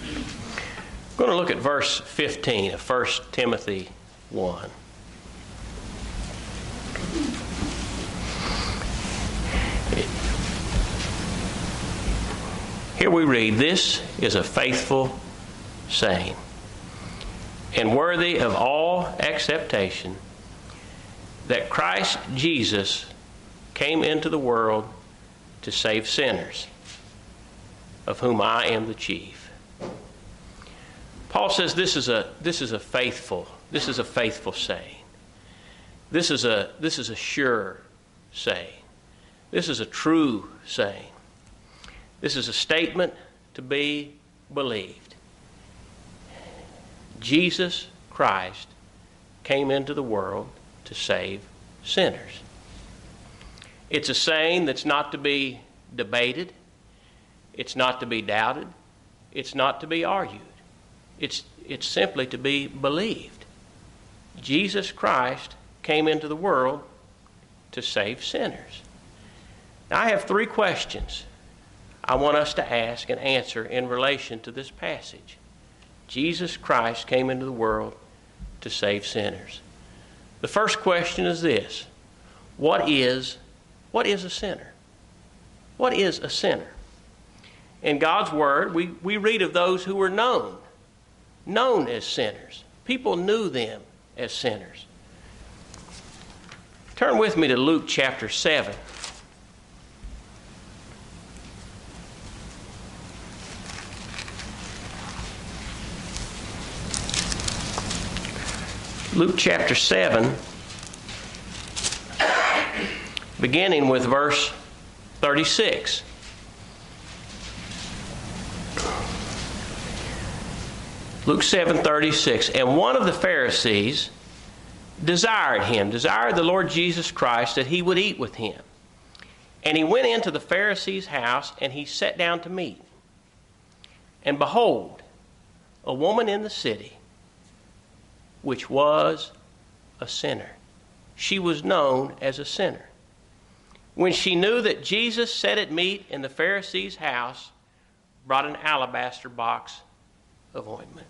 I'm going to look at verse 15 of 1 Timothy 1. Here we read, "This is a faithful saying, and worthy of all acceptation, that Christ Jesus came into the world to save sinners, of whom I am the chief." Paul says this is a faithful saying. This is a sure saying. This is a true saying. This is a statement to be believed. Jesus Christ came into the world to save sinners. It's a saying that's not to be debated. It's not to be doubted. It's not to be argued. It's simply to be believed. Jesus Christ came into the world to save sinners. Now, I have three questions I want us to ask and answer in relation to this passage. Jesus Christ came into the world to save sinners. The first question is this: what is a sinner? What is a sinner? In God's Word, we read of those who were known as sinners. People knew them as sinners. Turn with me to Luke chapter 7. Luke chapter 7, beginning with verse 36. Luke 7:36. "And one of the Pharisees desired the Lord Jesus Christ, that he would eat with him. And he went into the Pharisee's house, and he sat down to meat. And behold, a woman in the city, which was a sinner." She was known as a sinner. "When she knew that Jesus sat at meat in the Pharisee's house, brought an alabaster box of ointment."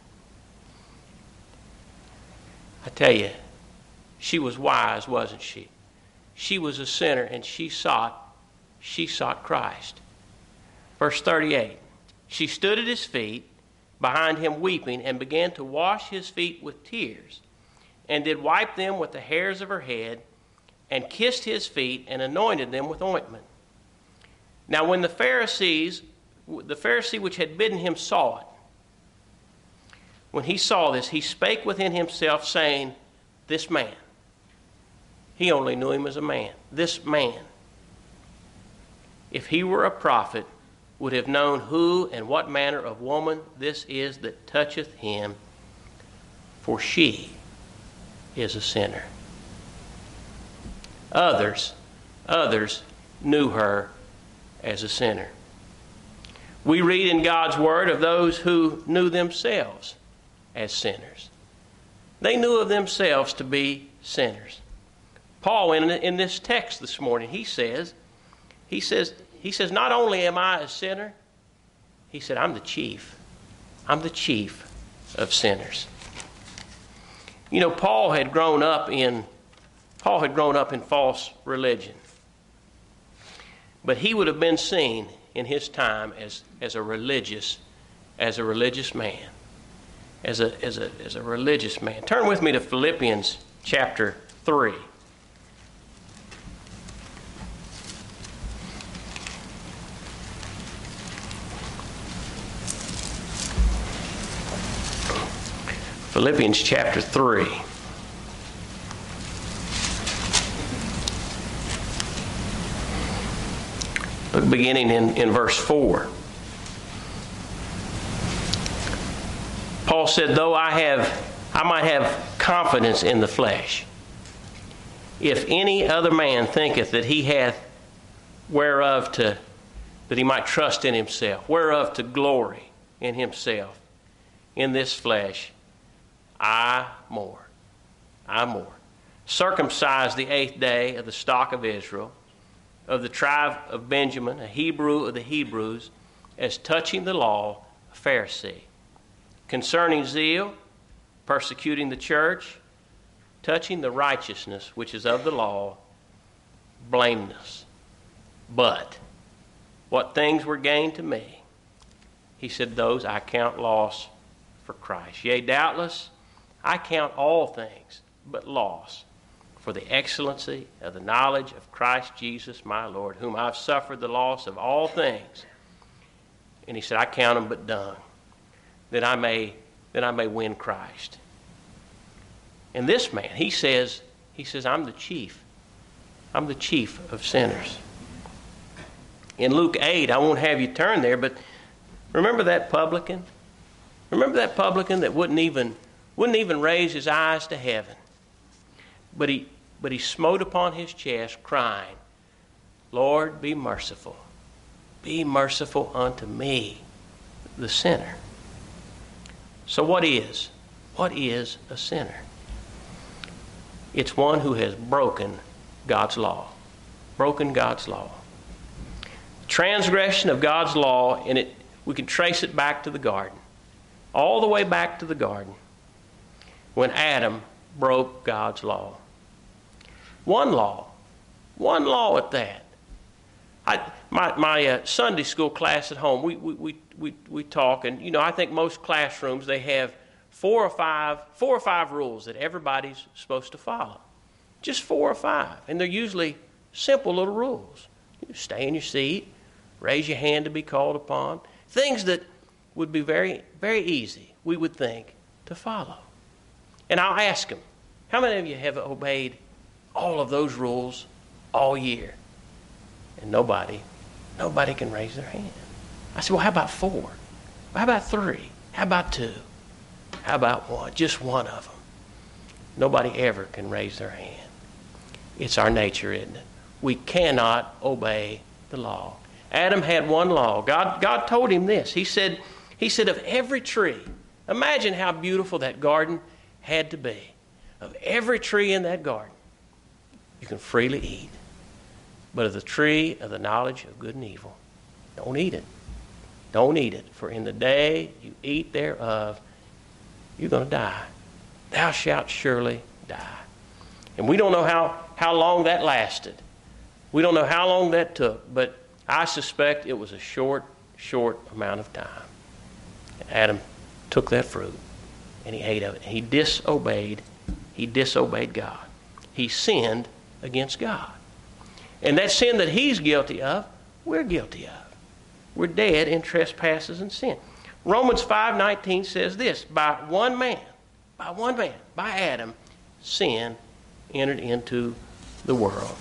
I tell you, she was wise, wasn't she? She was a sinner, and she sought Christ. Verse 38. "She stood at his feet behind him weeping, and began to wash his feet with tears, and did wipe them with the hairs of her head, and kissed his feet, and anointed them with ointment. Now when the Pharisee which had bidden him saw it, when he saw this, he spake within himself, saying, This man," he only knew him as a man, "this man, if he were a prophet, would have known who and what manner of woman this is that toucheth him, for she is a sinner." Others knew her as a sinner. We read in God's Word of those who knew themselves as sinners. They knew of themselves to be sinners. Paul, in this text this morning, he says, not only am I a sinner, he said, I'm the chief. I'm the chief of sinners. You know, Paul had grown up in false religion. But he would have been seen in his time as a religious man. As a religious man. Turn with me to Philippians chapter 3. Philippians chapter 3. Look, beginning in verse 4. Paul said, "Though I might have confidence in the flesh, if any other man thinketh that he hath that he might trust in himself, whereof to glory in himself, in this flesh, I more, circumcised the 8th day of the stock of Israel, of the tribe of Benjamin, a Hebrew of the Hebrews, as touching the law, a Pharisee, concerning zeal, persecuting the church, touching the righteousness which is of the law, blameless. But what things were gained to me, he said, those I count loss for Christ. Yea, doubtless, I count all things but loss for the excellency of the knowledge of Christ Jesus my Lord, whom I've suffered the loss of all things. And he said, I count them but dung, that I may win Christ. And this man, he says, I'm the chief. I'm the chief of sinners. In Luke 8, I won't have you turn there, but remember that publican? Remember that publican that wouldn't even raise his eyes to heaven? But he smote upon his chest, crying, Lord, be merciful. Be merciful unto me, the sinner. So what is a sinner? It's one who has broken God's law. Broken God's law. Transgression of God's law, and we can trace it back to the garden. All the way back to the garden. When Adam broke God's law. One law at that. My Sunday school class at home, we talk, and I think most classrooms, they have four or five rules that everybody's supposed to follow. Just 4 or 5, and they're usually simple little rules. You stay in your seat, raise your hand to be called upon. Things that would be very, very easy, we would think, to follow. And I'll ask them, how many of you have obeyed all of those rules all year? And nobody can raise their hand. I said, well, how about 4? How about 3? How about 2? How about 1? Just one of them. Nobody ever can raise their hand. It's our nature, isn't it? We cannot obey the law. Adam had one law. God told him this. He said, of every tree, imagine how beautiful that garden had to be. Of every tree in that garden, you can freely eat. But of the tree of the knowledge of good and evil, don't eat it. Don't eat it. For in the day you eat thereof, you're going to die. Thou shalt surely die. And we don't know how long that lasted. We don't know how long that took, but I suspect it was a short amount of time. Adam took that fruit and he ate of it. He disobeyed God. He sinned against God. And that sin that he's guilty of, we're guilty of. We're dead in trespasses and sin. Romans 5:19 says this, by one man, by Adam, sin entered into the world.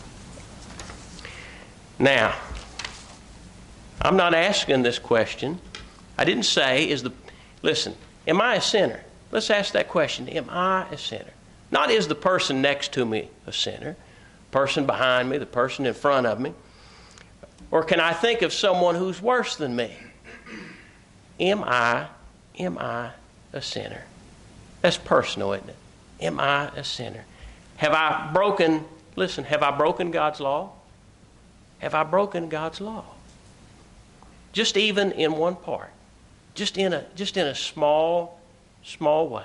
Now, I'm not asking this question. I didn't say, listen, am I a sinner? Let's ask that question. Am I a sinner? Not is the person next to me a sinner, the person behind me, the person in front of me. Or can I think of someone who's worse than me? Am I a sinner? That's personal, isn't it? Am I a sinner? Have I broken God's law? Have I broken God's law? Just even in one part. Just in a small way.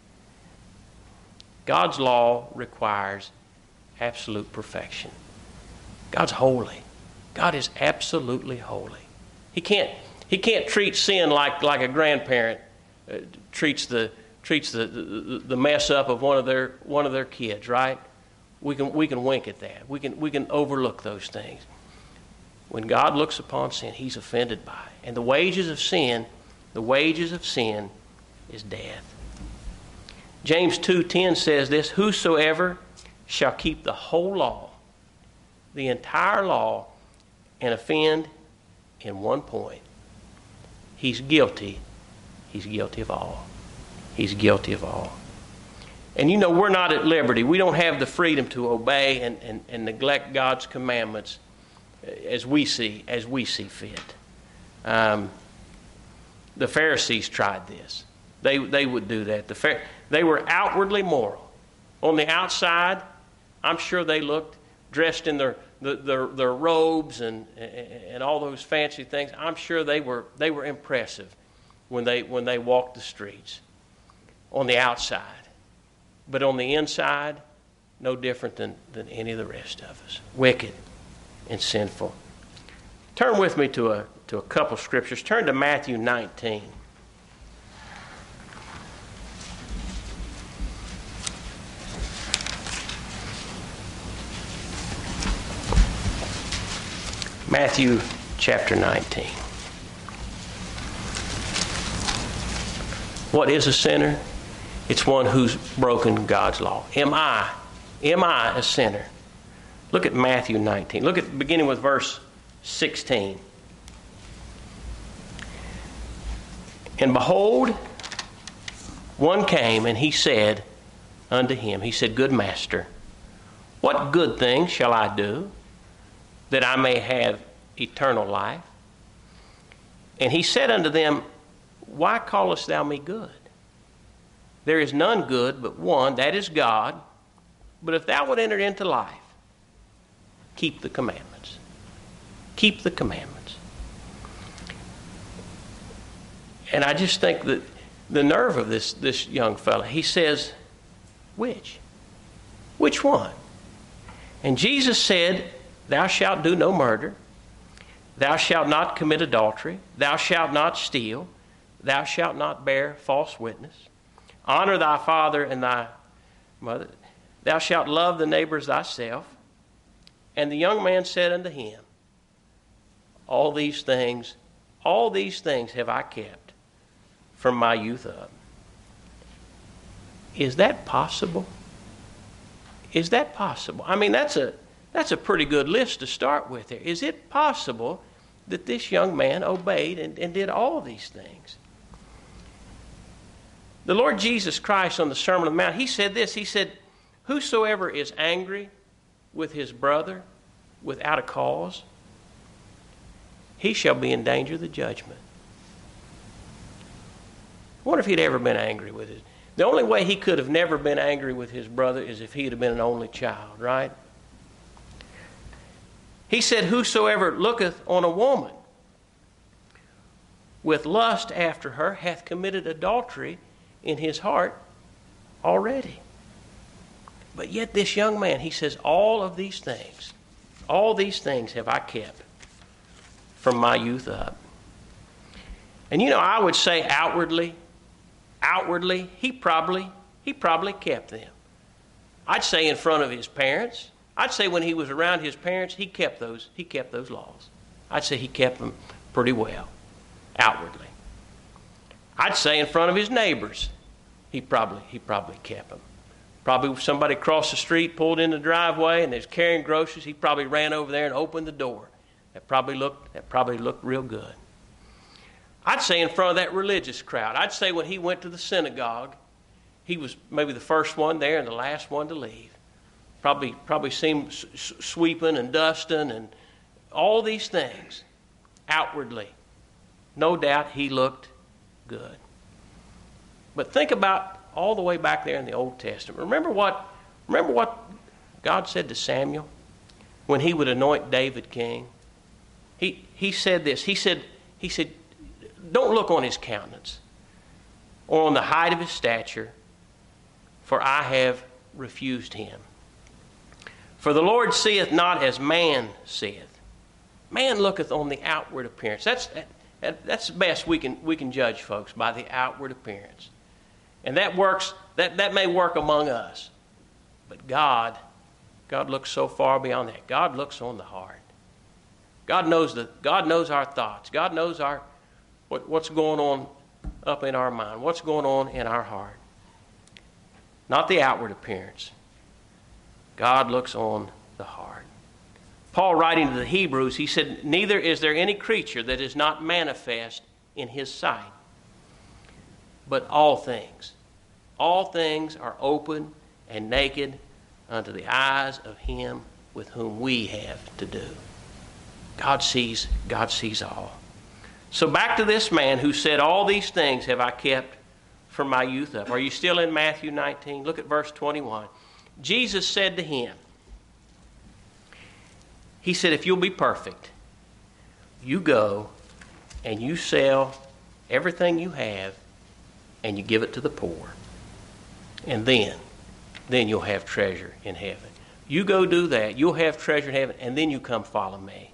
God's law requires absolute perfection. God's holy. God is absolutely holy. He can't treat sin like a grandparent treats the mess up of one of their kids, right? We can wink at that. We can overlook those things. When God looks upon sin, he's offended by it. And the wages of sin is death. James 2:10 says this, whosoever shall keep the whole law, the entire law, and offend in one point, he's guilty of all. He's guilty of all. And we're not at liberty. We don't have the freedom to obey and neglect God's commandments as we see fit. The Pharisees tried this. They would do that. They were outwardly moral. On the outside, I'm sure they looked dressed in their robes and all those fancy things. I'm sure they were impressive. when they walk the streets on the outside. But on the inside, no different than any of the rest of us. Wicked and sinful. Turn with me to a couple scriptures. Turn to Matthew 19. Matthew chapter 19. What is a sinner? It's one who's broken God's law. Am I a sinner? Look at Matthew 19. Look at beginning with verse 16. And behold, one came and he said unto him, he said, Good master, what good thing shall I do that I may have eternal life? And he said unto them, Why callest thou me good? There is none good but one, that is God. But if thou would enter into life, keep the commandments. Keep the commandments. And I just think that the nerve of this young fella, he says, Which? Which one? And Jesus said, Thou shalt do no murder. Thou shalt not commit adultery. Thou shalt not steal. Thou shalt not bear false witness. Honor thy father and thy mother. Thou shalt love the neighbor as thyself. And the young man said unto him, All these things have I kept from my youth up. Is that possible? Is that possible? I mean, that's a pretty good list to start with there. Is it possible that this young man obeyed and did all these things? The Lord Jesus Christ on the Sermon on the Mount, he said this. He said, Whosoever is angry with his brother without a cause, he shall be in danger of the judgment. I wonder if he'd ever been angry with his. The only way he could have never been angry with his brother is if he had been an only child, right? He said, Whosoever looketh on a woman with lust after her hath committed adultery in his heart already. But yet this young man, he says, all these things have I kept from my youth up. And I would say outwardly, he probably kept them. I'd say in front of his parents, I'd say when he was around his parents, he kept those laws. I'd say he kept them pretty well, outwardly. I'd say in front of his neighbors, he probably kept them. Probably if somebody crossed the street, pulled in the driveway, and they was carrying groceries, he probably ran over there and opened the door. That probably looked real good. I'd say in front of that religious crowd. I'd say when he went to the synagogue, he was maybe the first one there and the last one to leave. Probably seemed sweeping and dusting and all these things outwardly. No doubt he looked good. But think about all the way back there in the Old Testament. Remember what God said to Samuel when he would anoint David king? He said this. He said, don't look on his countenance or on the height of his stature, for I have refused him. For the Lord seeth not as man seeth. Man looketh on the outward appearance. That's the best we can judge folks, by the outward appearance. And that works. That may work among us. But God looks so far beyond that. God looks on the heart. God knows our thoughts. God knows what's going on up in our mind, what's going on in our heart. Not the outward appearance. God looks on the heart. Paul, writing to the Hebrews, he said, Neither is there any creature that is not manifest in his sight, but all things are open and naked unto the eyes of him with whom we have to do. God sees all. So back to this man who said, All these things have I kept from my youth up. Are you still in Matthew 19? Look at verse 21. Jesus said to him, he said, If you'll be perfect, you go and you sell everything you have and you give it to the poor. And then you'll have treasure in heaven. You go do that, you'll have treasure in heaven, and then you come follow me.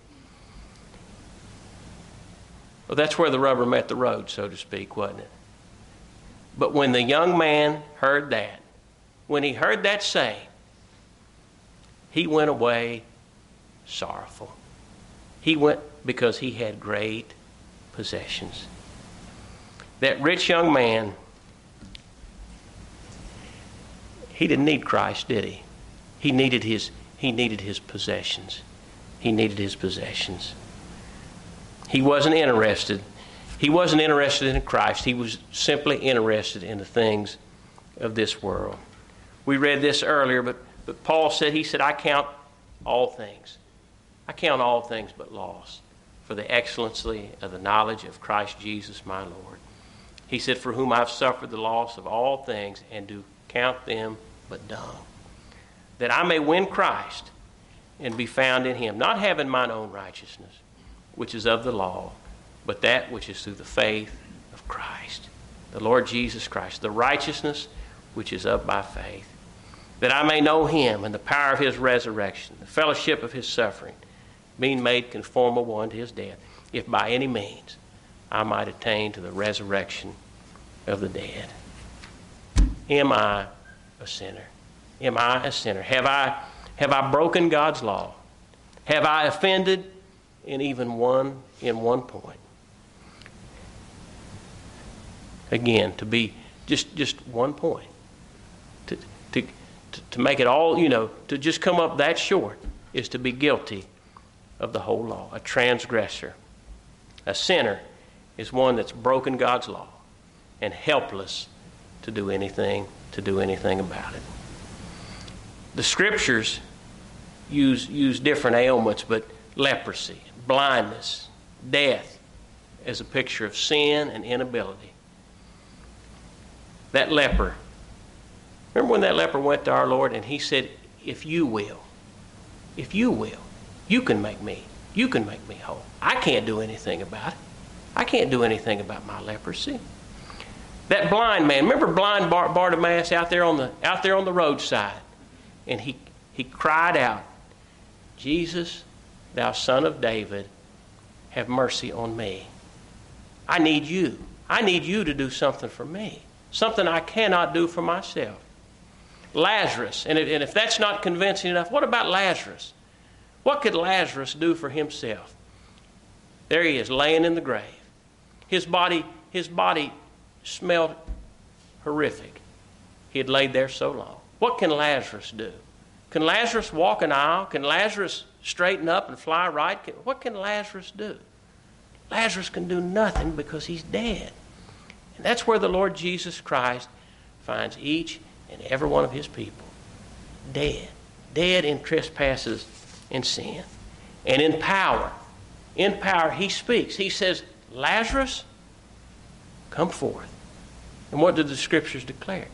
Well, that's where the rubber met the road, so to speak, wasn't it? But when the young man heard that, when he heard that saying, he went away sorrowful. He went because he had great possessions. That rich young man, he didn't need Christ, did he? He needed his possessions. He needed his possessions. He wasn't interested. He wasn't interested in Christ. He was simply interested in the things of this world. We read this earlier, but Paul said, he said, I count all things. I count all things but loss for the excellency of the knowledge of Christ Jesus my Lord. He said, for whom I've suffered the loss of all things and do count them but dung, that I may win Christ and be found in him, not having mine own righteousness, which is of the law, but that which is through the faith of Christ, the Lord Jesus Christ, the righteousness which is of by faith, that I may know him and the power of his resurrection, the fellowship of his suffering, being made conformable unto his death, if by any means I might attain to the resurrection of the dead. Am I a sinner? Am I a sinner? Have I broken God's law? Have I offended in one point? Again, to be just 1 point. To make it all, to just come up that short is to be guilty of the whole law, a transgressor. A sinner is one that's broken God's law and helpless to do anything about it. The scriptures use different ailments, but leprosy, blindness, death as a picture of sin and inability. That leper, remember when that leper went to our Lord and he said, if you will, you can make me whole. I can't do anything about it. I can't do anything about my leprosy. That blind man, remember blind Bartimaeus out there on the roadside, and he cried out, Jesus, thou son of David, have mercy on me. I need you. I need you to do something for me, something I cannot do for myself. Lazarus, and if that's not convincing enough, what about Lazarus? What could Lazarus do for himself? There he is, laying in the grave. His body smelled horrific. He had laid there so long. What can Lazarus do? Can Lazarus walk an aisle? Can Lazarus straighten up and fly right? What can Lazarus do? Lazarus can do nothing because he's dead. And that's where the Lord Jesus Christ finds each and every one of his people. Dead. Dead in trespasses and sin. And in power. In power, he speaks. He says, Lazarus, come forth. And what did the scriptures declare?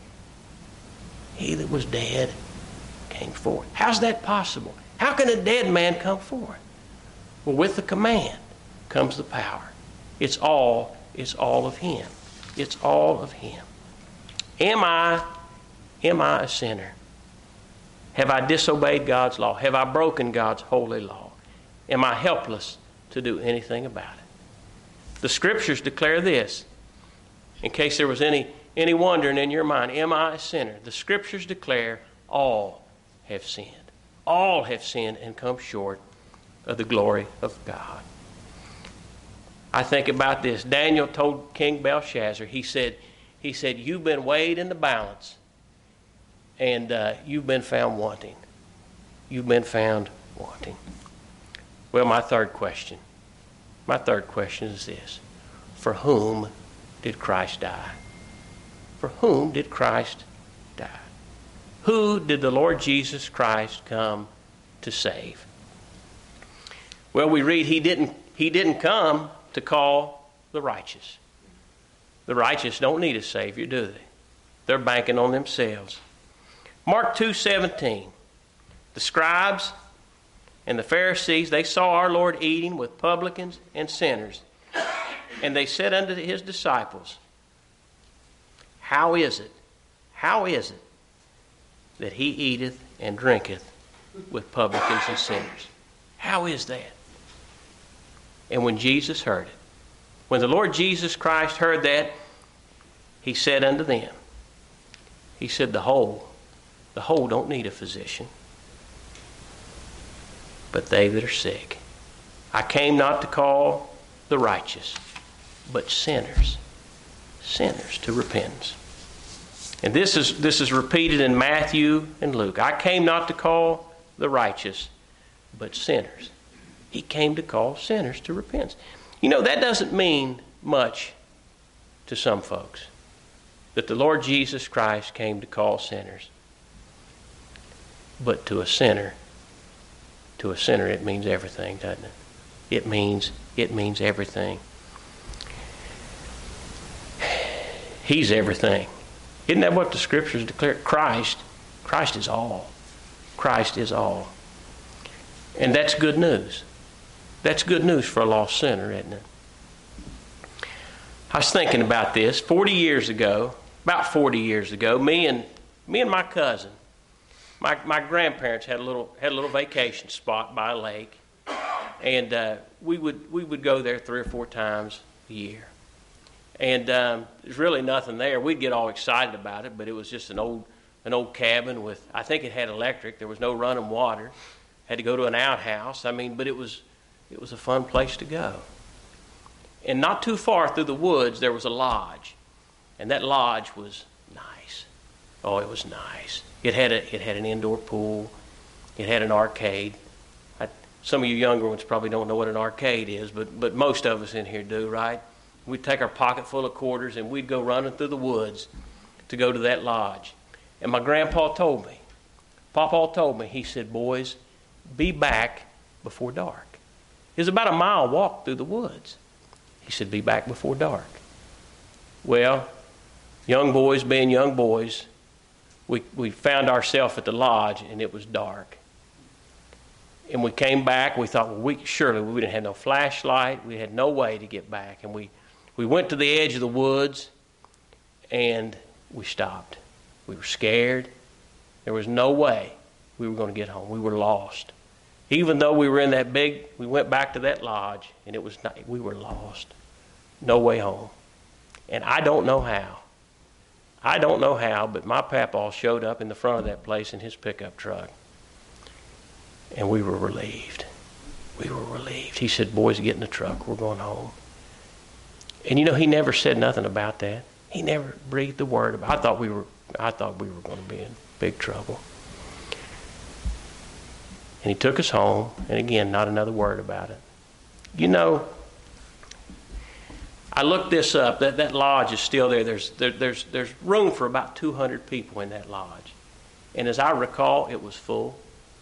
He that was dead came forth. How's that possible? How can a dead man come forth? Well, with the command comes the power. It's all of him. It's all of him. Am I a sinner? Have I disobeyed God's law? Have I broken God's holy law? Am I helpless to do anything about it? The scriptures declare this. In case there was any wondering in your mind, am I a sinner? The scriptures declare all have sinned. All have sinned and come short of the glory of God. I think about this. Daniel told King Belshazzar, he said, you've been weighed in the balance and you've been found wanting. You've been found wanting. Well, my third question is this. For whom did Christ die? For whom did Christ die? Who did the Lord Jesus Christ come to save? Well, we read he didn't come to call the righteous. The righteous don't need a Savior, do they? They're banking on themselves. Mark 2:17. The scribes and the Pharisees, they saw our Lord eating with publicans and sinners. And they said unto his disciples, How is it that he eateth and drinketh with publicans and sinners? How is that? And when Jesus heard it, when the Lord Jesus Christ heard that, he said unto them, he said, the whole don't need a physician, but they that are sick. I came not to call the righteous, but sinners to repentance. And this is repeated in Matthew and Luke. I came not to call the righteous, but sinners. He came to call sinners to repentance. You know, that doesn't mean much to some folks, that the Lord Jesus Christ came to call sinners. But to a sinner it means everything, doesn't it? It means everything. He's everything. Isn't that what the Scriptures declare? Christ is all. Christ is all. And that's good news. That's good news for a lost sinner, isn't it? I was thinking about this. About 40 years ago, me and my cousin, my grandparents had a little vacation spot by a lake, and we would go there 3 or 4 times a year. And there's really nothing there. We'd get all excited about it, but it was just an old cabin with, I think it had electric. There was no running water. Had to go to an outhouse. But it was a fun place to go. And not too far through the woods, there was a lodge, and that lodge was nice. Oh, it was nice. It had an indoor pool. It had an arcade. Some of you younger ones probably don't know what an arcade is, but most of us in here do, right? We'd take our pocket full of quarters and we'd go running through the woods to go to that lodge. And my grandpa told me, he said, boys, be back before dark. It was about a mile walk through the woods. He said, be back before dark. Well, young boys being young boys, we found ourselves at the lodge and it was dark. And we came back, we thought, we didn't have no flashlight, we had no way to get back. And we went to the edge of the woods and we stopped. We were scared. There was no way we were going to get home. We were lost. Even though we were in we went back to that lodge and we were lost. No way home. And I don't know how, but my papaw showed up in the front of that place in his pickup truck. And we were relieved. He said, boys, get in the truck. We're going home. And he never said nothing about that. He never breathed a word about it. I thought we were going to be in big trouble. And he took us home, and again, not another word about it. I looked this up. That lodge is still there. There's room for about 200 people in that lodge. And as I recall, it was full.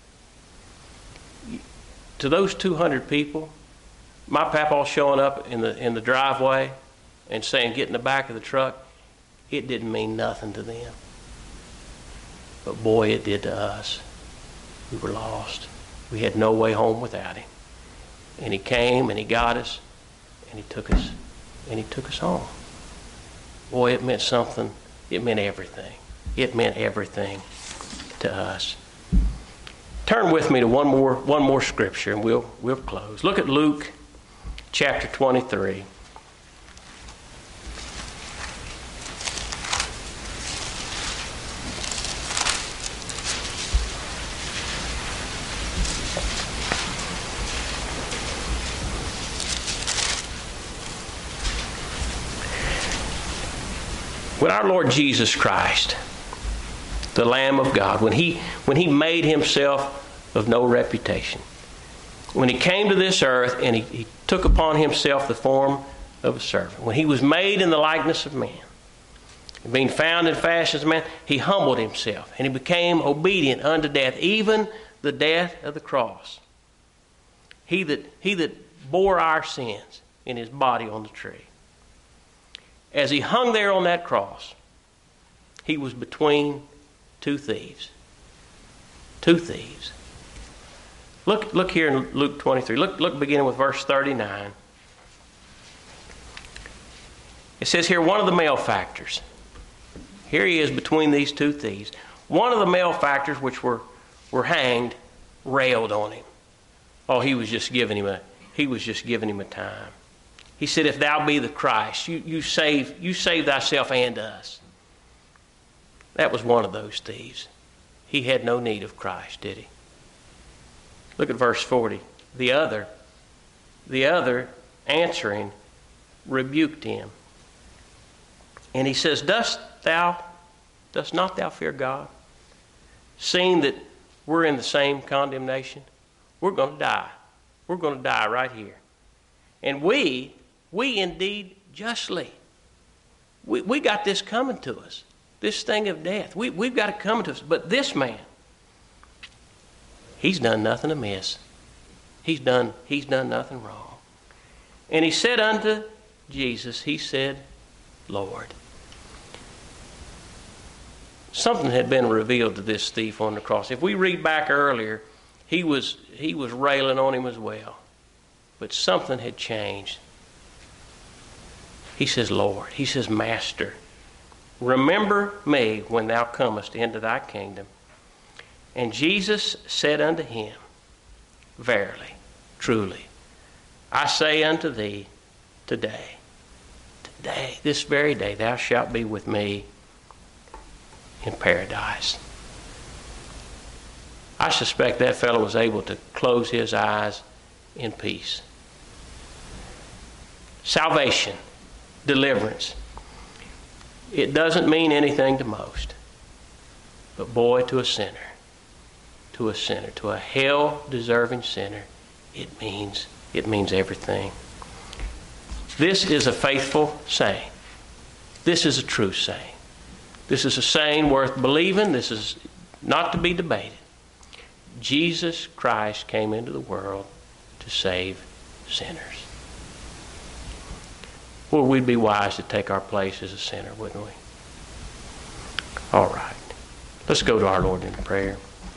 To those 200 people, my papaw showing up in the driveway and saying, get in the back of the truck, it didn't mean nothing to them. But boy, it did to us. We were lost. We had no way home without him. And he came and he got us and he took us home. Boy, it meant something. It meant everything. It meant everything to us. Turn with me to one more scripture and we'll close. Look at Luke chapter 23. When our Lord Jesus Christ, the Lamb of God, when he made himself of no reputation, when he came to this earth and he took upon himself the form of a servant, when he was made in the likeness of man, being found in fashion as a man, he humbled himself and he became obedient unto death, even the death of the cross. He that bore our sins in his body on the tree. As he hung there on that cross, he was between two thieves. Two thieves. Look here in Luke 23. Look beginning with verse 39. It says here, one of the malefactors. Here he is between these two thieves. One of the malefactors, which were hanged, railed on him. Oh, he was just giving him a time. He said, if thou be the Christ, you save thyself and us. That was one of those thieves. He had no need of Christ, did he? Look at verse 40. The other answering rebuked him. And he says, dost not thou fear God? Seeing that we're in the same condemnation, we're going to die. We're going to die right here. And we indeed justly, we got this coming to us. This thing of death. We've got it coming to us. But this man, he's done nothing amiss. He's done nothing wrong. And he said unto Jesus, he said, Lord. Something had been revealed to this thief on the cross. If we read back earlier, he was railing on him as well. But something had changed. He says, Lord. He says, Master. Remember me when thou comest into thy kingdom. And Jesus said unto him, Verily, truly, I say unto thee, today, this very day, thou shalt be with me in paradise. I suspect that fellow was able to close his eyes in peace. Salvation, deliverance. It doesn't mean anything to most. But boy, to a sinner, to a hell-deserving sinner, it means everything. This is a faithful saying. This is a true saying. This is a saying worth believing. This is not to be debated. Jesus Christ came into the world to save sinners. Well, we'd be wise to take our place as a sinner, wouldn't we? All right. Let's go to our Lord in prayer.